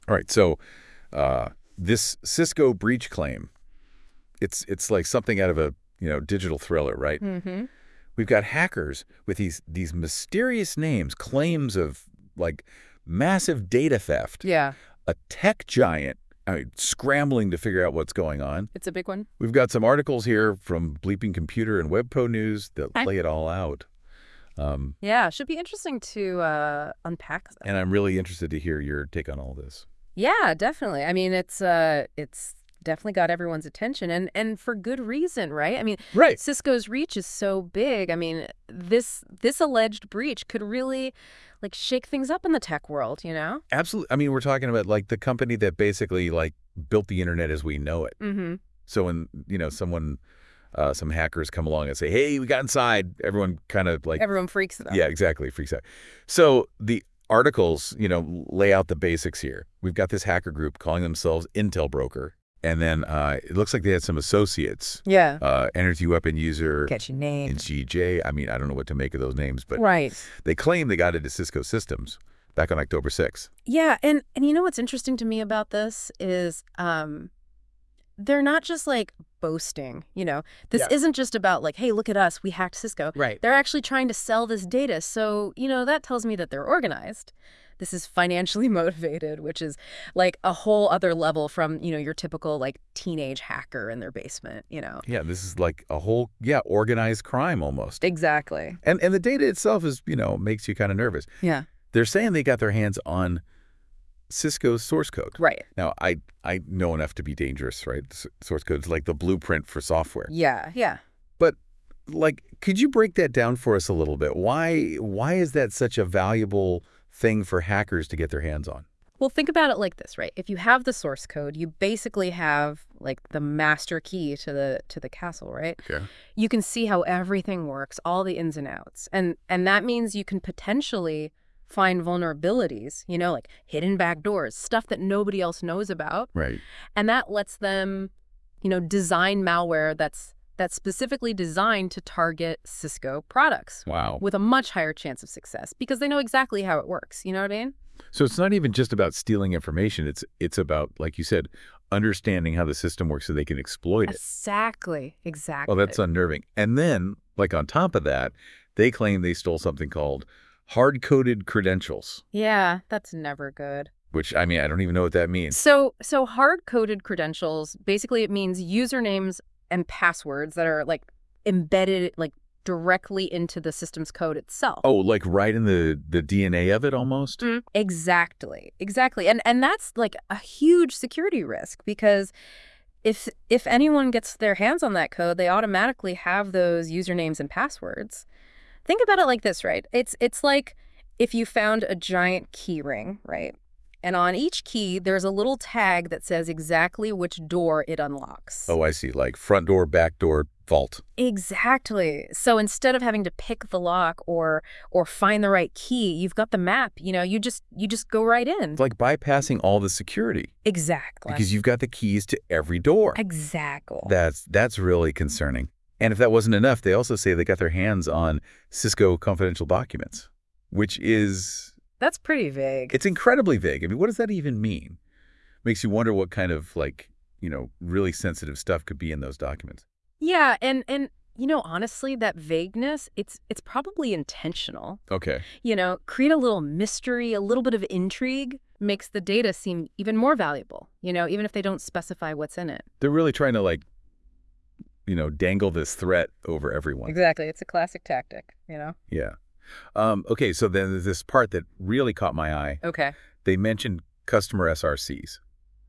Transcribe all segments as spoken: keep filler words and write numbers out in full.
All right, so uh, this Cisco breach claim, it's it's like something out of a you know digital thriller, right? Mm-hmm. We've got hackers with these these mysterious names, claims of like massive data theft. Yeah. A tech giant, I mean, scrambling to figure out what's going on. It's a big one. We've got some articles here from Bleeping Computer and WebPo News that Hi. lay it all out. Um, Yeah, should be interesting to uh, unpack that. and I'm really interested to hear your take on all this. Yeah, definitely. I mean, it's uh, it's definitely got everyone's attention, and and for good reason, right? I mean, Right. Cisco's reach is so big. I mean, this this alleged breach could really like shake things up in the tech world, you know? Absolutely. I mean, we're talking about like the company that basically like built the internet as we know it. Mm-hmm. So when, you know, someone, uh, some hackers come along and say, hey, we got inside, everyone kind of like, Everyone freaks out. yeah, exactly, freaks out. So the articles, you know, lay out the basics here. We've got this hacker group calling themselves Intel Broker. And then uh, it looks like they had some associates. Yeah. Uh, Energy Weapon User. Get your name. And G J. I mean, I don't know what to make of those names, but Right. they claim they got into Cisco systems back on October sixth. Yeah, and and you know what's interesting to me about this is um they're not just like boasting, you know. This Yeah. isn't just about like, hey, look at us, we hacked Cisco. Right. They're actually trying to sell this data. So, you know, that tells me that they're organized. This is financially motivated, which is like a whole other level from, you know, your typical like teenage hacker in their basement, you know. Yeah, this is like a whole, yeah, organized crime almost. Exactly. And and the data itself is, you know, makes you kind of nervous. Yeah. They're saying they got their hands on Cisco's source code. Right. Now, I I know enough to be dangerous, right? S- Source code is like the blueprint for software. Yeah. Yeah. But like, could you break that down for us a little bit? Why why is that such a valuable thing for hackers to get their hands on? Well, think about it like this, right? If you have the source code, you basically have like the master key to the to the castle, right? Okay. You can see how everything works, all the ins and outs. And and that means you can potentially find vulnerabilities, you know, like hidden back doors, stuff that nobody else knows about. Right. And that lets them, you know, design malware that's that's specifically designed to target Cisco products Wow. with a much higher chance of success because they know exactly how it works. You know what I mean? So it's not even just about stealing information. It's it's about, like you said, understanding how the system works so they can exploit it. Exactly. Exactly. Oh, that's unnerving. And then, like on top of that, they claim they stole something called hard-coded credentials, Yeah, that's never good. which, I mean, I don't even know what that means. So, so hard-coded credentials, basically it means usernames and passwords that are like embedded like directly into the system's code itself. Oh, like right in the, the D N A of it almost? Mm, exactly. Exactly. And and that's like a huge security risk because if if anyone gets their hands on that code, they automatically have those usernames and passwords. Think about it like this, right? It's it's like if you found a giant key ring, right? And on each key, there's a little tag that says exactly which door it unlocks. Oh, I see. Like front door, back door, vault. Exactly. So instead of having to pick the lock or or find the right key, you've got the map. You know, you just you just go right in. It's like bypassing all the security Exactly. because you've got the keys to every door. Exactly. That's that's really concerning. And if that wasn't enough, they also say they got their hands on Cisco confidential documents, which is, That's pretty vague. it's incredibly vague. I mean, what does that even mean? Makes you wonder what kind of like, you know, really sensitive stuff could be in those documents. Yeah, and and you know, honestly, that vagueness, it's it's probably intentional. Okay. You know, create a little mystery, a little bit of intrigue makes the data seem even more valuable, you know, even if they don't specify what's in it. They're really trying to like, you know, dangle this threat over everyone. Exactly. It's a classic tactic, you know? Yeah. Um, okay, so then there's this part that really caught my eye. Okay. They mentioned customer S R Cs.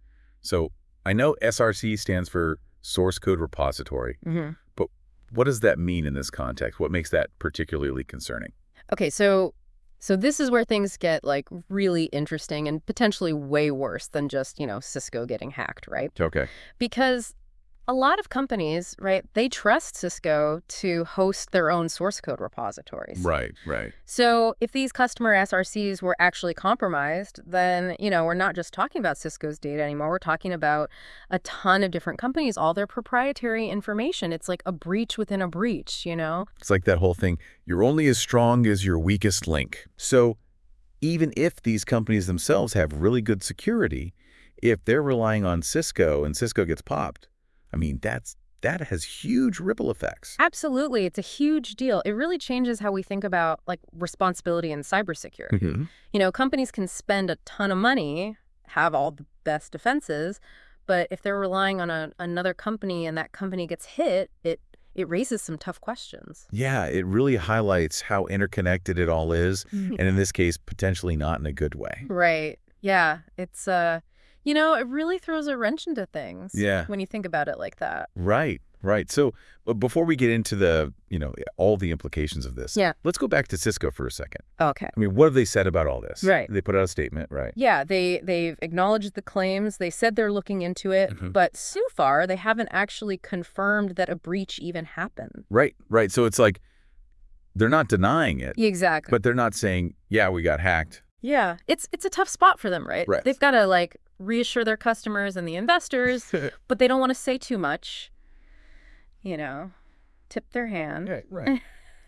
So I know S R C stands for Source Code Repository, Mm-hmm. but what does that mean in this context? What makes that particularly concerning? Okay, so so this is where things get like really interesting and potentially way worse than just, you know, Cisco getting hacked, right? Okay. Because a lot of companies, right, they trust Cisco to host their own source code repositories. Right, right. So if these customer S R Cs were actually compromised, then, you know, we're not just talking about Cisco's data anymore. We're talking about a ton of different companies, all their proprietary information. It's like a breach within a breach, you know? It's like that whole thing, you're only as strong as your weakest link. So even if these companies themselves have really good security, if they're relying on Cisco and Cisco gets popped, I mean, that's that has huge ripple effects. Absolutely. It's a huge deal. It really changes how we think about like responsibility in cybersecurity. Mm-hmm. You know, companies can spend a ton of money, have all the best defenses, but if they're relying on a, another company and that company gets hit, it it raises some tough questions. Yeah, it really highlights how interconnected it all is, and in this case, potentially not in a good way. Right. Yeah. It's, uh, you know, it really throws a wrench into things. Yeah. When you think about it like that. Right, right. So but before we get into the, you know, all the implications of this, Yeah. let's go back to Cisco for a second. Okay. I mean, what have they said about all this? Right. They put out a statement, right? Yeah, they, they've acknowledged the claims. They said they're looking into it. Mhm. But so far, they haven't actually confirmed that a breach even happened. Right, right. So it's like they're not denying it, Exactly. but they're not saying, yeah, we got hacked. Yeah, it's it's a tough spot for them, right? Right. They've got to like reassure their customers and the investors, but they don't want to say too much. You know, tip their hand. Right, right.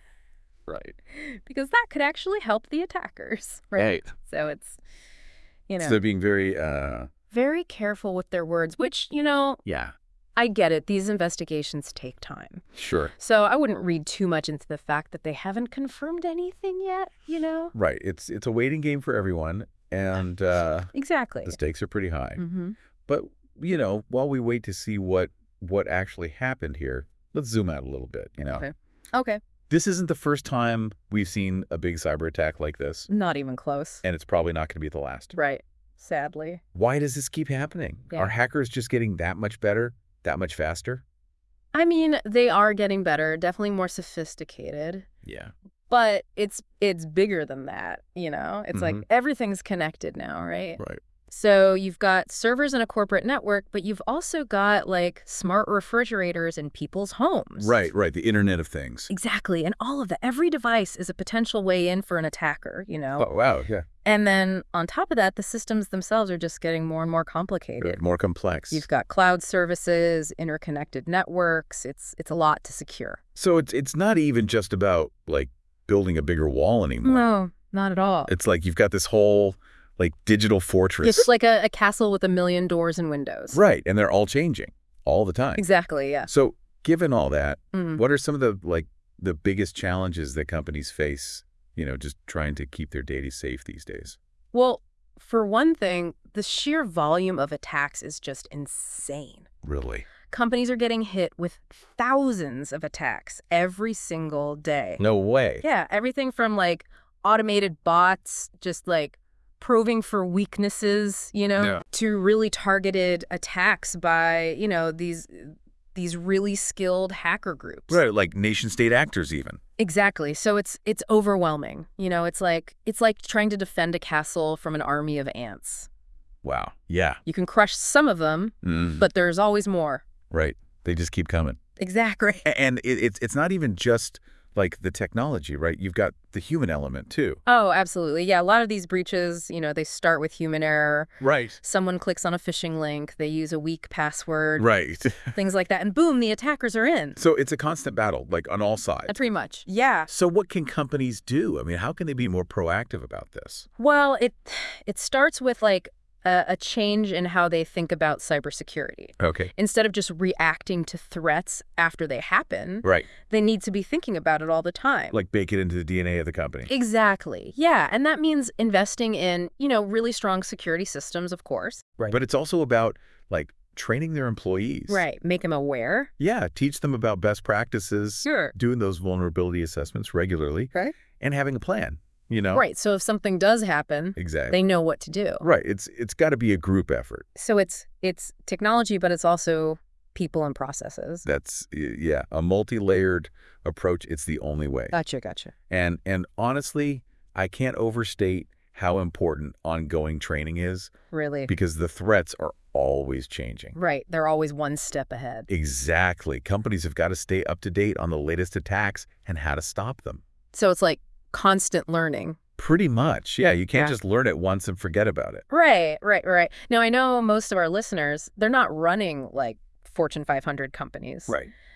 Right. Because that could actually help the attackers, right? Right. So it's, you know, So they're being very, uh, very careful with their words, which, you know, yeah, I get it. These investigations take time. sure. So I wouldn't read too much into the fact that they haven't confirmed anything yet, you know? Right. It's it's a waiting game for everyone, and uh, Exactly. the stakes are pretty high. Mm-hmm. But, you know, while we wait to see what what actually happened here, let's zoom out a little bit, you know. Okay. Okay. This isn't the first time we've seen a big cyber attack like this, Not even close. and it's probably not going to be the last. Right. Sadly. Why does this keep happening? Yeah. Are hackers just getting that much better, that much faster? I mean, they are getting better, definitely more sophisticated, Yeah. but it's it's bigger than that, you know? It's like Mhm. everything's connected now, right? Right. So you've got servers in a corporate network, but you've also got like smart refrigerators in people's homes. Right, right. The Internet of Things. Exactly. And all of that, every device is a potential way in for an attacker, you know? Oh, wow. Yeah. And then on top of that, the systems themselves are just getting more and more complicated. More complex. You've got cloud services, interconnected networks. It's it's a lot to secure. So it's it's not even just about like building a bigger wall anymore. No, not at all. It's like you've got this whole like digital fortress. It's like a, a castle with a million doors and windows. Right, and they're all changing all the time. Exactly, yeah. So, given all that, Mm. what are some of the like the biggest challenges that companies face, you know, just trying to keep their data safe these days? Well, for one thing, the sheer volume of attacks is just insane. Really? Companies are getting hit with thousands of attacks every single day. No way. Yeah, everything from like automated bots, just like probing for weaknesses, you know, Yeah. to really targeted attacks by, you know, these these really skilled hacker groups. Right, like nation state actors even. Exactly. So it's it's overwhelming. You know, it's like it's like trying to defend a castle from an army of ants. Wow. Yeah. You can crush some of them, Mm. but there's always more. Right. They just keep coming. Exactly. A- And it, it's it's not even just like the technology, right? You've got the human element too. Oh, absolutely. Yeah, a lot of these breaches, you know, they start with human error. Right. Someone clicks on a phishing link, they use a weak password, Right. things like that, and boom, the attackers are in. So it's a constant battle, like on all sides. Uh, Pretty much. Yeah. So what can companies do? I mean, how can they be more proactive about this? Well, it it starts with like a, a change in how they think about cybersecurity. Okay. Instead of just reacting to threats after they happen, Right. they need to be thinking about it all the time. Like bake it into the D N A of the company. Exactly. Yeah, and that means investing in, you know, really strong security systems, of course. Right. But it's also about like training their employees. Right. Make them aware. Yeah. Teach them about best practices. Sure. Doing those vulnerability assessments regularly. Right. And having a plan, you know? Right. So if something does happen, Exactly. they know what to do. Right. It's it's got to be a group effort. So it's it's technology, but it's also people and processes. That's y- yeah, a multi-layered approach. It's the only way. Gotcha, gotcha. And and honestly, I can't overstate how important ongoing training is Really. because the threats are always changing. Right. They're always one step ahead. Exactly. Companies have got to stay up to date on the latest attacks and how to stop them. So it's like constant learning. Pretty much. Yeah, you can't Yeah. just learn it once and forget about it. Right, right, right. Now, I know most of our listeners, they're not running like Fortune five hundred companies. Right.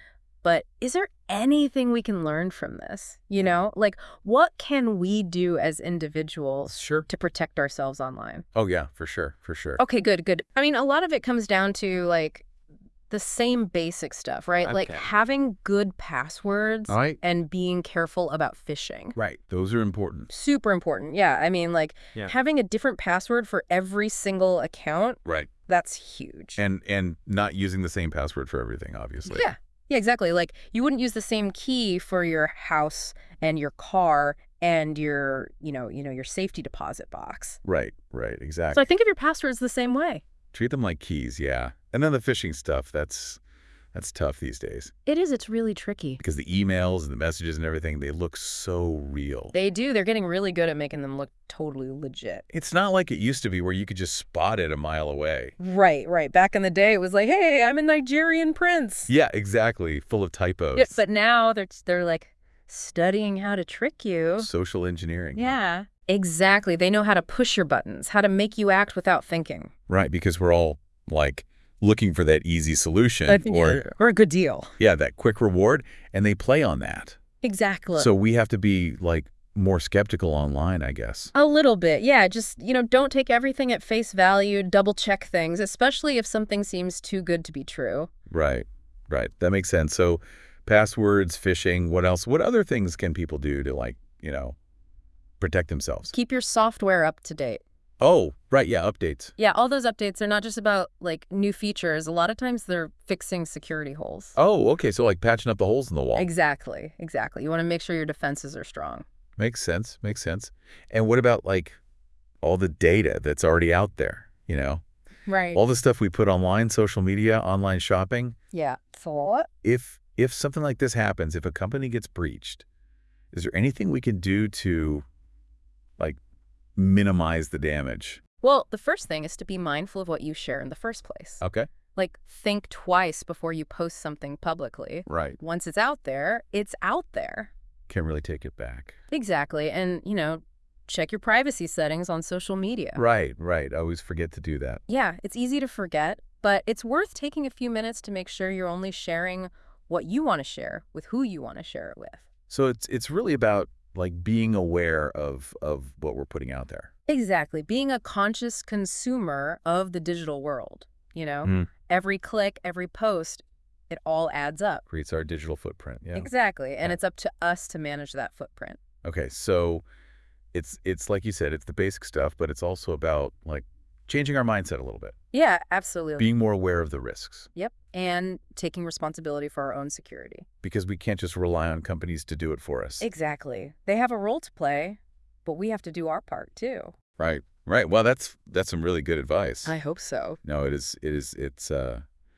But is there anything we can learn from this? You know, like what can we do as individuals Sure. to protect ourselves online? Oh, yeah, for sure, for sure. Okay, good, good. I mean, a lot of it comes down to like the same basic stuff, right? Like Okay. having good passwords All right. and being careful about phishing. Right. Those are important. Super important. Yeah. I mean, like Yeah. having a different password for every single account, Right. that's huge. And and not using the same password for everything, obviously. Yeah. Yeah, exactly. Like you wouldn't use the same key for your house and your car and your, you know, you know, your safety deposit box. Right, right, exactly. So I think of your passwords the same way. Treat them like keys, yeah. And then the phishing stuff, that's that's tough these days. It is. It's really tricky. Because the emails and the messages and everything, they look so real. They do. They're getting really good at making them look totally legit. It's not like it used to be where you could just spot it a mile away. Right, right. Back in the day, it was like, hey, I'm a Nigerian prince. Yeah, exactly. Full of typos. Yeah, but now they're they're like studying how to trick you. Social engineering. Yeah. Exactly. They know how to push your buttons, how to make you act without thinking. Right, because we're all, like, looking for that easy solution or, or a good deal. yeah, that quick reward, and they play on that. Exactly. So we have to be, like, more skeptical online, I guess. A little bit. Yeah, just, you know, don't take everything at face value, double check things, especially if something seems too good to be true. Right, right. That makes sense. So passwords, phishing, what else? What other things can people do to, like, you know, protect themselves? Keep your software up to date. Oh, right, yeah, updates. Yeah, all those updates are not just about, like, new features. A lot of times they're fixing security holes. Oh, okay, so like patching up the holes in the wall. Exactly, exactly. You want to make sure your defenses are strong. Makes sense, makes sense. And what about, like, all the data that's already out there, you know? Right. All the stuff we put online, social media, online shopping. Yeah. So If if something like this happens, if a company gets breached, is there anything we can do to, like, minimize the damage? Well, the first thing is to be mindful of what you share in the first place. Okay. Like, think twice before you post something publicly. Right. Once it's out there, it's out there. Can't really take it back. Exactly. And, you know, check your privacy settings on social media. Right, right. I always forget to do that. Yeah, it's easy to forget, but it's worth taking a few minutes to make sure you're only sharing what you want to share with who you want to share it with. So it's it's really about, like, being aware of of what we're putting out there. Exactly. Being a conscious consumer of the digital world, you know? Mm. Every click, every post, it all adds up. Creates our digital footprint. Yeah. Exactly. And Yeah. it's up to us to manage that footprint. Okay, so it's it's like you said, it's the basic stuff, but it's also about, like, changing our mindset a little bit, Yeah, absolutely. being more aware of the risks, Yep. And taking responsibility for our own security. because we can't just rely on companies to do it for us. Exactly. They have a role to play, but we have to do our part too. Right, right. Well, that's that's some really good advice. I hope so. No, it is it is it's uh,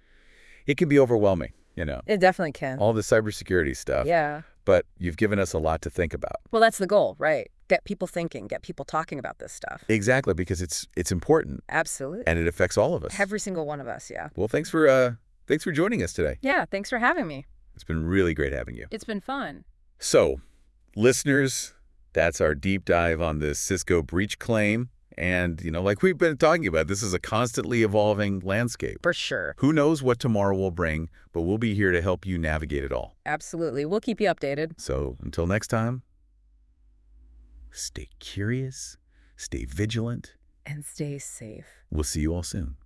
it can be overwhelming, you know, It definitely can. all the cybersecurity stuff. Yeah. But you've given us a lot to think about. Well, that's the goal, right? Get people thinking, get people talking about this stuff. Exactly, because it's it's important Absolutely. and it affects all of us. Every single one of us, yeah. Well, thanks for uh, thanks for joining us today. Yeah, thanks for having me. It's been really great having you. It's been fun. So, listeners, that's our deep dive on the Cisco breach claim. And, you know, like we've been talking about, this is a constantly evolving landscape. For sure. Who knows what tomorrow will bring, but we'll be here to help you navigate it all. Absolutely. We'll keep you updated. So, until next time, stay curious, stay vigilant. And stay safe. We'll see you all soon.